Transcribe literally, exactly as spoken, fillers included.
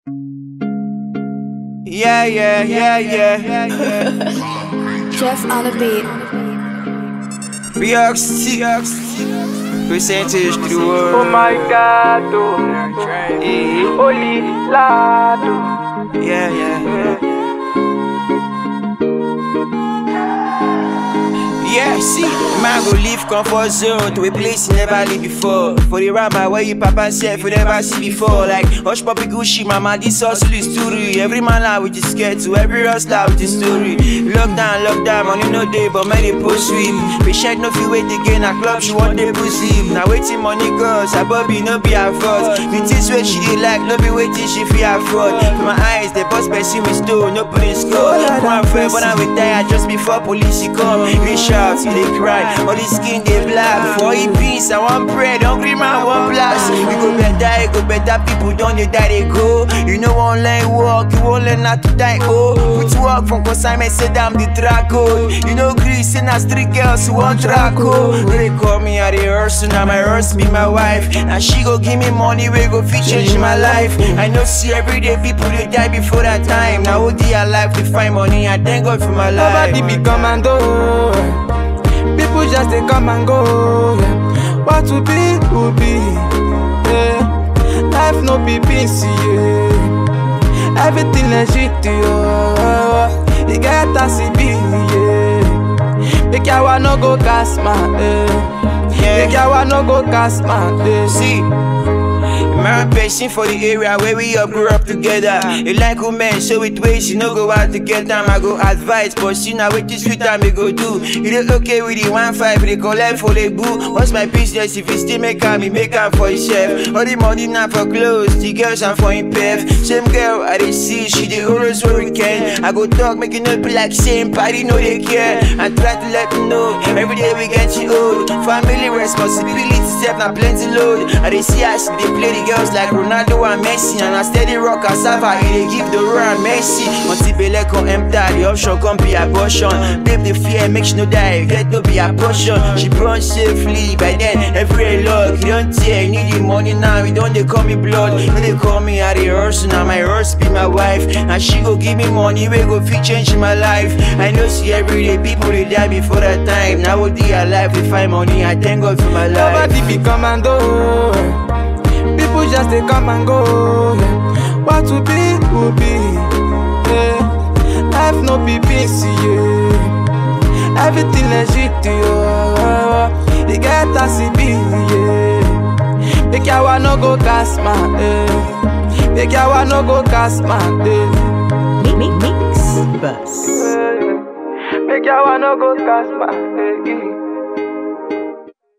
Yeah, yeah, yeah, yeah. Jeff on the beat. Reality, percentage to the world. Oh my God, oh, Yeah, holy lado. yeah, yeah. Yeah, see, man go leave comfort zone to a place you never lived before. For the rapper where you papa said you never see before. Like Hush Puppy Gucci, mama, this hustle is story. Every man out with his skirt to every hustler with his story. Lockdown, lockdown, money no day, but money post sweep. Patient no feel wait again, a club she want they pussy. Now waiting money cause her Bobby no be her fault. The things where she dey like, no be waiting she feel afford. For my eyes, the boss person with stone, no put in score. One friend, but I retire just before police she come. Reach out, see they cry, all the skin they black. For eat peace, I want bread, hungry man want blast. We go better, it go better, people don't they die they go. You know online work, you won't learn how to die oh. Put work from consignment, say damn the track oh. You know Greece, and as three girls who want track oh. They call me at the hearse, now my hearse be my wife. Now she go give me money, we go fit change my life. I know see everyday people they die before that time. Now who they alive to find money, I thank God for my life. Nobody be commando. People just they come and go. Yeah. What to be, will be. Yeah. Life no be peace, yeah. Everything legit, yeah. You get a C B, yeah. Make yawa no go gas man, yeah. Make yawa no go gas man, yeah. See, man patient for the area where we up grew up together. You like women, so it ways you no go out to get them. I go advise, but see now what this sweet time we go do. You dey okay with the one five, they collect for the boo. What's my business if you still make am, you make am for yourself. All the money now for clothes, the girls are for him pef. Same girl I dey see, she dey always where we can. I go talk, make it not be like same party, no they care. I try to let them know, every day we get you old. Family responsibility, step now plenty load. I dey see as they play the girls like Ronaldo and Messi, and I steady rock cassava, he dey give the raw Messi. Until belle come empty, the option come be abortion. Babe the fear, make she no die, get no be a portion. She born safely, by then every luck. You don't tear, you need the money now, you don't they call me blood. You they call me at the hearse, now my hearse be my wife. And she go give me money, we go fit change my life. I know see everyday people they die before that time. Now would they alive to find money, I thank God for my life. Nobody be commando. People just they come and go. Yeah. What to be, will be. Yeah. Life no be peace, yeah. Everything legit, yeah. You get a C B, yeah. Make yawa no go gas man, yeah. Make yawa no go gas man, yeah. Mix Bus. Make yawa no go gas man, yeah.